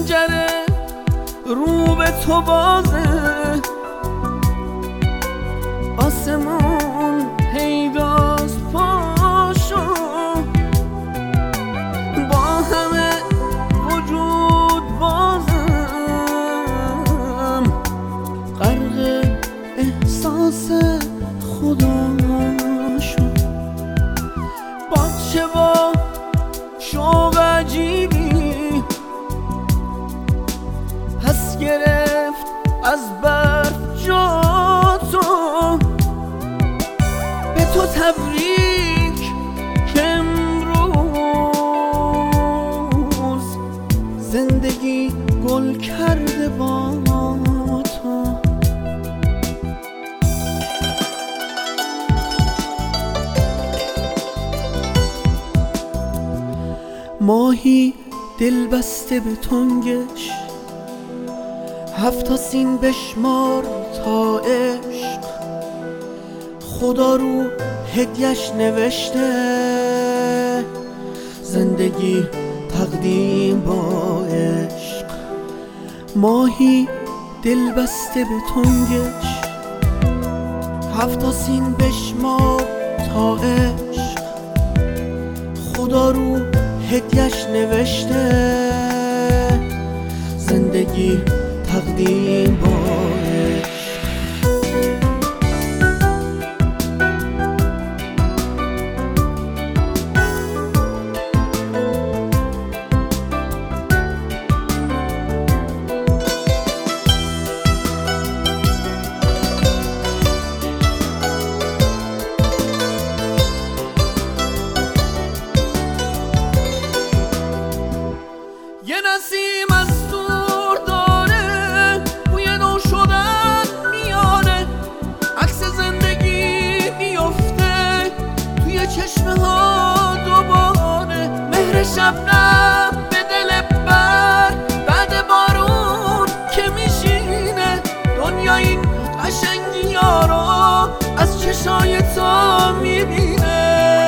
پنجره رو به تو بازه، آسمون پیداست پاشو، با همه وجود بازم غرق احساس خدا شو. باغچه با شوق عجیبی پس گرفت از برف جا تو، به تو تبریک که امروز زندگی گل کرده با تو. ماهی دل بسته به تنگش، 7 سین بشمار تا عشق، خدا رو هدیه‌اش نوشته زندگی تقدیم با عشق. ماهی دل بسته به تنگش، 7 سین بشمار تا عشق، خدا رو هدیه‌اش نوشته زندگی تقدیم با عشق. یه نسیم از دور داره بوی نو شدن میاره، عکس زندگی میفته توی چشمه ها دوباره، مهر شبنم به دل بر بعد بارون که میشینه، دنیا این قشنگی ها رو از چشای تو میبینه.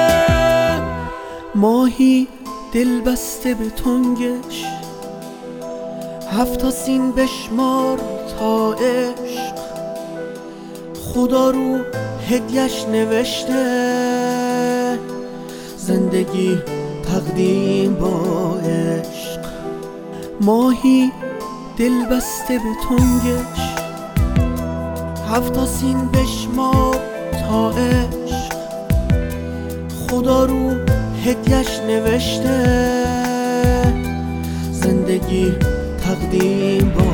ماهی دل بسته به تنگش، 7 سین بشمار تا عشق، خدا رو هدیه‌اش نوشته زندگی تقدیم با عشق. ماهی دل بسته به تنگش، 7 سین بشمار تا عشق، خدا رو هدیه‌اش نوشته زندگی تقدیم با